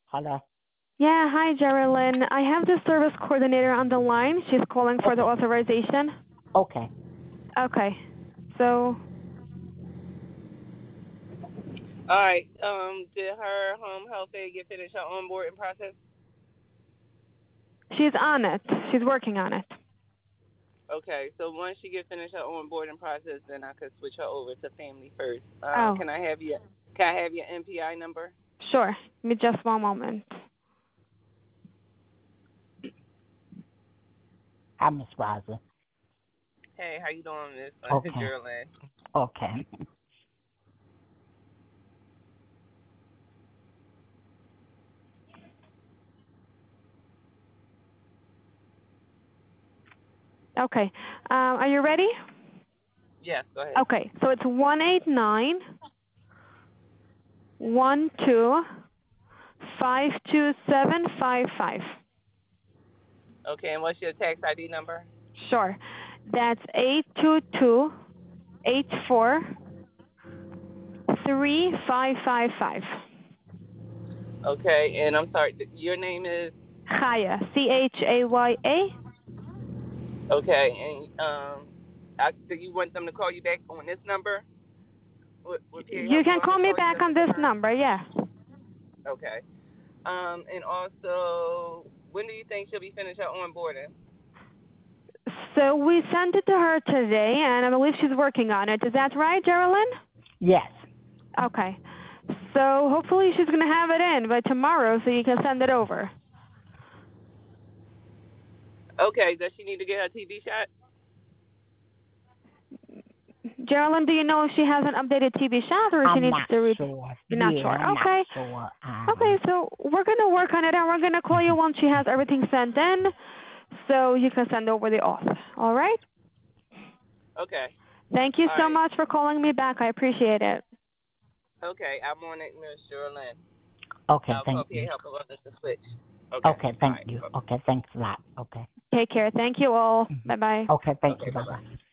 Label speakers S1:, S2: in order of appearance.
S1: Hello.
S2: Yeah, hi, Geraldine. I have the service coordinator on the line. She's calling for the
S1: Okay.
S2: authorization.
S1: Okay.
S2: Okay. So
S3: All right. Did her home health aide get finished her onboarding process?
S2: she's on it. She's working on it.
S3: Okay. So once she get finished her onboarding process, then I could switch her over to Family First.
S2: Oh,
S3: Can I have your MPI number?
S2: sure. Give me just one moment.
S1: Hi, Miss Rosa.
S3: Hey, how you doing, Miss
S1: Okay.
S3: Geraldine?
S1: Okay.
S2: Okay. Are you ready?
S3: Yes. Go ahead.
S2: Okay. So it's 189-12-52755.
S3: Okay. And what's your tax ID number?
S2: Sure. That's 822-84-3555.
S3: Okay. And I'm sorry. Your name is.
S2: Chaya. Chaya.
S3: Okay. And do you want them to call you back on this number? Would PA
S2: You
S3: help you
S2: can
S3: want me
S2: call
S3: to
S2: me
S3: call you
S2: back
S3: back
S2: on
S3: on this
S2: this
S3: number?
S2: number, yeah.
S3: Okay. And also, when do you think she'll be finished her onboarding?
S2: So we sent it to her today, and I believe she's working on it. Is that right, Geraldine?
S1: Yes.
S2: Okay. So hopefully she's going to have it in by tomorrow so you can send it over.
S3: Okay. Does she need to get her TB shot?
S2: Geraldine, do you know if she has an updated TB shot or if she
S1: I'm
S2: needs
S1: not
S2: to
S1: sure.
S2: You're not
S1: Yeah,
S2: sure.
S1: I'm not
S2: Okay.
S1: sure.
S2: Okay, so we're going to work on it, and we're going to call you once she has everything sent in so you can send over the auth. All right?
S3: Okay.
S2: Thank you
S3: All
S2: so
S3: right.
S2: much for calling me back. I appreciate it.
S3: Okay. I'm on it, Miss Sherilyn.
S1: Okay,
S3: I'll call
S1: thank
S3: PA
S1: you.
S3: help her to switch. Okay.
S1: Okay,
S3: All
S1: thank
S3: right.
S1: you. Okay, thanks a lot. Okay.
S2: Take care. Thank you all. Bye-bye.
S1: Okay, thank
S3: Okay.
S1: you.
S3: Bye
S1: Bye-bye.
S3: bye.